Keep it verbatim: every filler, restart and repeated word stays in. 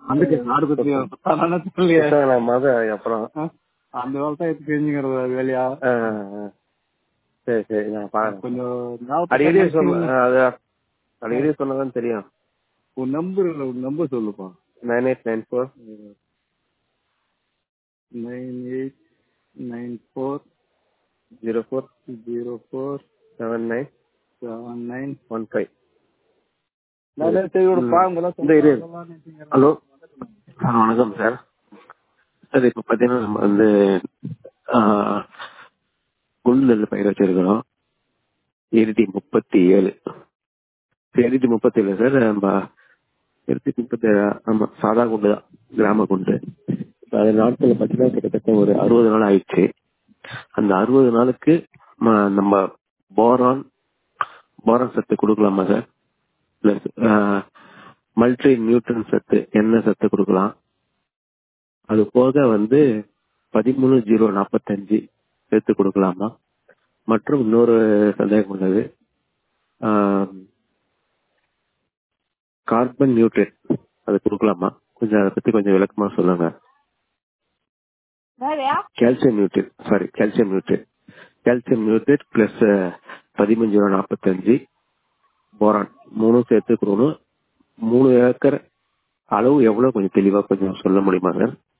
అందుకే ఆడుకొచ్చి மத அப்புறம் அந்த வேலை தான் எடுத்து தெரிஞ்சுக்கிறது அது வேலையா. சரி சரி நான் பாக்குறேன். கொஞ்சம் அடிக்கடி சொல்ல அது அடிக்கடி சொன்னதான் தெரியும். ஒரு நம்பர் ஒரு நம்பர் சொல்லுப்பா. Nine eight nine four nine eight nine four zero four zero four seven nine seven nine one five. Hello வணக்கம் சார். சார் இப்போ பார்த்தீங்கன்னா நம்ம வந்து குண்டு நெல் பயிர் வச்சிருக்கிறோம். இருநூத்தி முப்பத்தி ஏழு இருநூத்தி முப்பத்தி ஏழு சார். நம்ம இருநூத்தி முப்பத்தி ஏழு ஆமாம், சாதா குண்டு தான், கிராம குண்டு. அது நாட்கள் பார்த்தீங்கன்னா கிட்டத்தட்ட ஒரு அறுபது நாள் ஆயிடுச்சு. அந்த அறுபது நாளுக்கு நம்ம போரான் போரான் சத்து கொடுக்கலாமா சார்? பிளஸ் மல்டி நியூட்ரன் சத்து என்ன சத்து கொடுக்கலாம்? அது போக வந்து பதிமூணு ஜீரோ நாற்பத்தஞ்சு சேர்த்து கொடுக்கலாமா? மற்றும் இன்னொரு சந்தேகம் உள்ளது, கார்பன் நியூட்ரேட் அது கொடுக்கலாமா? கொஞ்சம் அதை பத்தி கொஞ்சம் விளக்கமா சொல்லுங்க. Calcium nitrate sorry calcium nitrate calcium nitrate plus பதிமூணு ஜீரோ நாற்பத்தஞ்சு போரான் மூணும் சேர்த்து கொடுக்கணும். மூணு ஏக்கர் அளவு எவ்வளவு கொஞ்சம் தெளிவா கொஞ்சம் சொல்ல முடியுமா சார்?